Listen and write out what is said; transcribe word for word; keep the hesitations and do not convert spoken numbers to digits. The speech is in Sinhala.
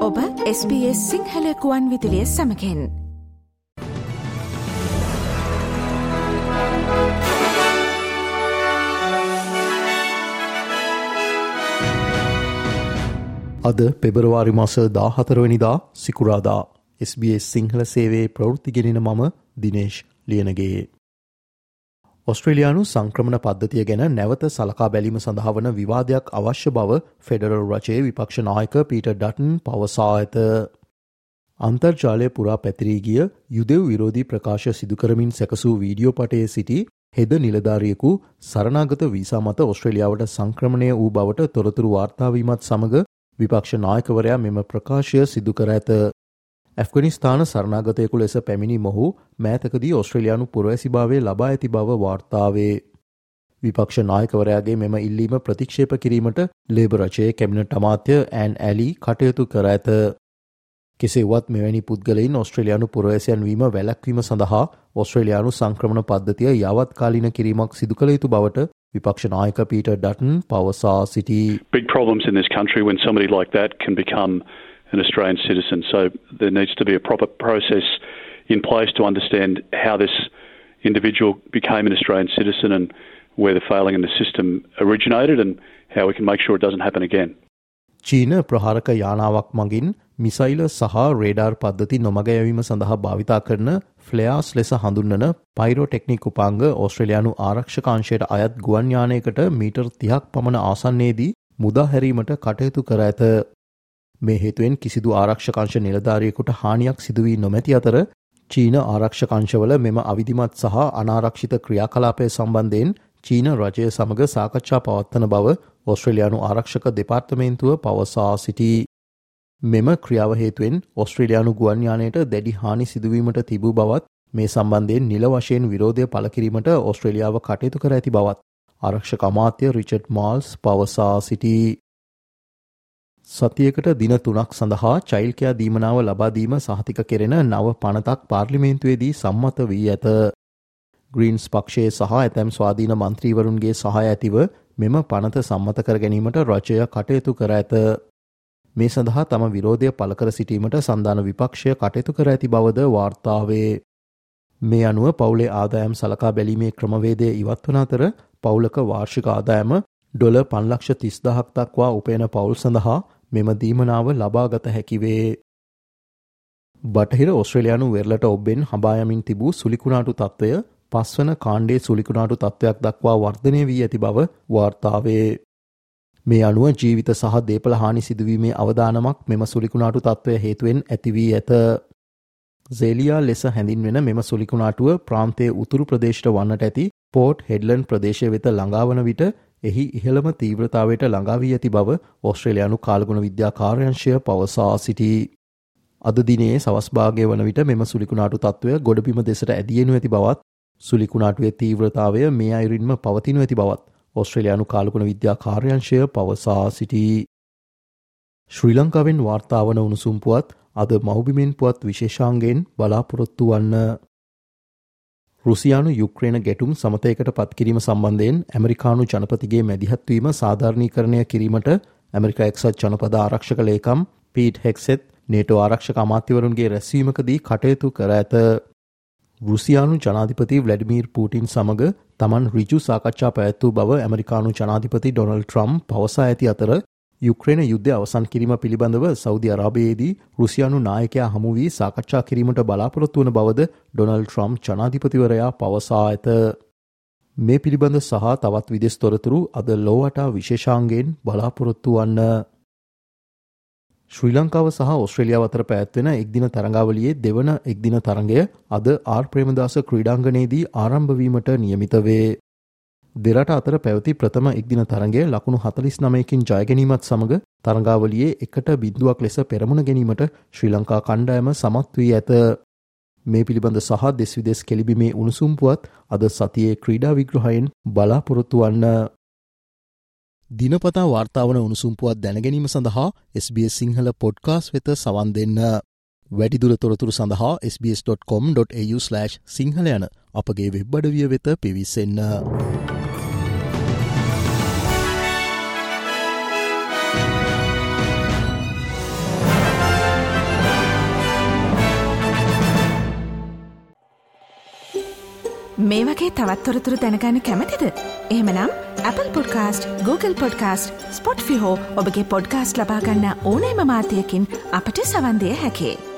ඔබ එස් බී එස් සිංහල කුවන් විදුලිය සමගින්. අද පෙබරවාරි මාස දාහතර වෙනිදා සිකුරාදා එස් බී එස් සිංහල සේවයේ ප්‍රවෘත්ති ගෙනෙන මම දිනේෂ් ලියනගේ. ඔස්ට්‍රේලියානු සංක්‍රමණ පද්ධතිය ගැන නැවත සලකා බැලීම සඳහා වන විවාදයක් අවශ්‍ය බව ෆෙඩරල් රජයේ විපක්ෂ නායක පීටර් ඩටන් පවසා ඇත. අන්තර්ජාලය පුරා පැතිරී ගිය යුදෙව් විරෝධී ප්‍රකාශ සිදු කරමින් සැකසූ වීඩියෝ පටයේ සිටි හෙද නිලධාරියෙකු සරණාගත වීසා මත ඔස්ට්‍රේලියාවට සංක්‍රමණය වූ බවට තොරතුරු වාර්තා වීමත් සමග විපක්ෂ නායකවරයා මෙම ප්‍රකාශය සිදු කර ඇත. ඇෆ්ගනිස්තාන සරණාගතයෙකු ලෙස පැමිණි මොහු මෑතකදී ඔස්ට්‍රේලියානු පුරවැසිභාවය ලබා ඇති බව වාර්තාවේ. විපක්ෂ නායකවරයාගේ මෙම ඉල්ලීම ප්‍රතික්ෂේප කිරීමට ලේබර් රජයේ කැබිනට් අමාත්‍ය ඇන් ඇලි කටයුතු කර ඇත. කෙසේවත් මෙවැනි පුද්ගලයින් ඔස්ට්‍රේලියානු පුරවැසියන් වීම වැළැක්වීම සඳහා ඔස්ට්‍රේලියානු සංක්‍රමණ පද්ධතිය යාවත්කාලීන කිරීමක් සිදු කළ යුතු බවට විපක්ෂ නායක පීටර් ඩටන් පවසා සිටී. Big problems in this country when somebody like that can become an Australian citizen. So there needs to be a proper process in place to understand how this individual became an Australian citizen and where the failing in the system originated and how we can make sure it doesn't happen again. චීන ප්‍රහාරක යානාවක් මගින් මිසයිල සහ රේඩාර් පද්ධති නොමග යැවීම සඳහා භාවිතා කරන ෆ්ලෙයාර්ස් ලෙස හඳුන්වන පයිරෝටෙක්නික් උපාංග ඕස්ට්‍රේලියානු ආරක්ෂක අංශයට අයත් ගුවන් යානයකට මීටර් තිහක් පමණ ආසන්නයේදී මුදා හැරීමට කටයුතු කර ඇත. මේ හේතුවෙන් කිසිදු ආරක්ෂක අංශ නිලධාරියෙකුට හානියක් සිදු වී නොමැති අතර චීන ආරක්ෂක අංශවල මෙම අවිධිමත් සහ අනාරක්ෂිත ක්‍රියාකලාපය සම්බන්ධයෙන් චීන රජය සමග සාකච්ඡා පවත්වන බව ඔස්ට්‍රේලියානු ආරක්ෂක දෙපාර්තමේන්තුව පවසා සිටී. මෙම ක්‍රියාව හේතුවෙන් ඔස්ට්‍රේලියානු ගුවන් යානයට දැඩි හානි සිදුවීමට තිබූ බවත් මේ සම්බන්ධයෙන් නිල වශයෙන් විරෝධය පළ කිරීමට ඔස්ට්‍රේලියාව කටයුතු කර ඇති බවත් ආරක්ෂක අමාත්‍ය රිචඩ් මාල්ස් පවසා සිටී. සතියකට දින තුනක් සඳහා චෛල්ඩ් දීමනාව ලබා දීම සහතික කෙරෙන නව පනතක් පාර්ලිමේන්තුවේදී සම්මත වී ඇත. ග්‍රීන්ස් පක්ෂයේ සහ ඇතැම් ස්වාධීන මන්ත්‍රීවරුන්ගේ සහාය ඇතිව මෙම පනත සම්මත කර ගැනීමට රජය කටයුතු කර ඇත. මේ සඳහා තම විරෝධය පළ කර සිටීමට සන්ධාන විපක්ෂය කටයුතු කර ඇති බවද වාර්තාවේ. මේ අනුව පවුලේ ආදායම් සලකා බැලීමේ ක්‍රමවේදය ඉවත් වන අතර පවුලක වාර්ෂික ආදායම ඩොලර් පන්ලක්ෂ තිස්දහක් දක්වා උපයන පවුල් සඳහා මෙම දීමනාව ලබාගත හැකිවේ. බටහිර ඔස්ට්‍රේලියානු වෙරළට ඔබ්බෙන් හඹායමින් තිබූ සුලිකුණාටු තත්ත්වය පස්වන කාණ්ඩේ සුලිකුණාටු තත්ත්වයක් දක්වා වර්ධනය වී ඇති බව වාර්තාවේ. මේ අනුව ජීවිත සහ දේපල හානි සිදුවීමේ අවදානමක් මෙම සුලිකුණාටු තත්ත්වය හේතුවෙන් ඇති වී ඇත. සේලියා ලෙස හැඳින්වෙන මෙම සුලිකුණාටුව ප්‍රාන්තයේ උතුරු ප්‍රදේශයට වන්නට ඇති පෝර්ට් හෙඩ්ලන්ඩ් ප්‍රදේශය වෙත ළඟාවන විට එහි ඉහළම තීව්‍රතාවයට ළඟා වී ඇති බව ඔස්ට්‍රේලියානු කාලගුණ විද්‍යා කාර්යාංශය පවසා සිටී. අද දිනේ සවස් භාගය වන විට මෙම සුලිකුණාටු තත්ත්වය ගොඩබිම දෙසට ඇදියෙනු ඇති බවත් සුලිකුණාටුවේ තීව්‍රතාවය මේ අයුරින්ම පවතිනු ඇති බවත් ඔස්ට්‍රේලියානු කාලගුණ විද්‍යා කාර්යාංශය පවසා සිටී. ශ්‍රී ලංකාවෙන් වාර්තා වන උණුසුම් පුවත් අද මව්බිමෙන් පුවත් විශේෂාංගයෙන් බලාපොරොත්තු වන්න. රුසියානු යුක්‍රේන ගැටුම් සමතයකට පත්කිරීම සම්බන්ධයෙන් ඇමරිකානු ජනපතිගේ මැදිහත්වීම සාධාරණීකරණය කිරීමට ඇමරිකා එක්සත් ජනපද ආරක්ෂක ලේකම් පීට් හෙක්සෙත් නේටෝ ආරක්ෂක අමාත්‍යවරුන්ගේ රැස්වීමකදී කටයුතු කර ඇත. රුසියානු ජනාධිපති ව්ලැඩිමීර් පූටින් සමග තමන් ඍජු සාකච්ඡා පැවැත්වූ බව ඇමරිකානු ජනාධිපති ඩොනල්ඩ් ට්‍රම්ප් පවසා ඇති අතර යුක්‍රේන යුද්ධය අවසන් කිරීම පිළිබඳව සෞදි අරාබියේදී රුසියානු නායකයා හමු වී සාකච්ඡා කිරීමට බලාපොරොත්තු වන බවද ඩොනල්ඩ් ට්‍රම්ප් ජනාධිපතිවරයා පවසා ඇත. මේ පිළිබඳ සහ තවත් විදෙස් තොරතුරු අද ලෝවටා විශේෂාංගයෙන් බලාපොරොත්තු වන්න. ශ්‍රී ලංකාව සහ ඔස්ට්‍රේලියාව අතර පැවැත්වෙන එක්දින තරඟාවලියේ දෙවන එක්දින තරඟය අද ආර් ප්‍රේමදාස ක්‍රීඩාංගණයේදී ආරම්භ වීමට නියමිත වේ. දෙරට අතර පැවති ප්‍රථම එක්දින තරඟය ලකුණු හතළිස් නවයකින් ජය ගැනීමත් සමග තරඟාවලියේ එකට බිඳුවක් ලෙස පෙරමුණ ගැනීමට ශ්‍රී ලංකා කණ්ඩායම සමත් වී ඇත. මේ පිළිබඳ සහ දෙස් විදෙස් කෙලිබිමේ උණුසුම් පුවත් අද සතියේ ක්‍රීඩා විග්‍රහයෙන් බලාපොරොත්තු වන්න. දිනපතා වාර්තා වන උණුසුම් පුවත් දැනගැනීම සඳහා S B S Sinhala podcast වෙත සවන් දෙන්න. වැඩිදුර තොරතුරු සඳහා S B S dot com dot A U slash Sinhala යන අපගේ වෙබ් අඩවිය වෙත පිවිසෙන්න. මේ වගේ තවත් තොරතුරු දැනගන්න කැමතිද? එහෙමනම් Apple Podcast, Google Podcast, Spotify හෝ ඔබගේ පොඩ්කාස්ට් ලබා ගන්න ඕනෑම මාධ්‍යයකින් අපට සවන් දෙන්න හැකියි.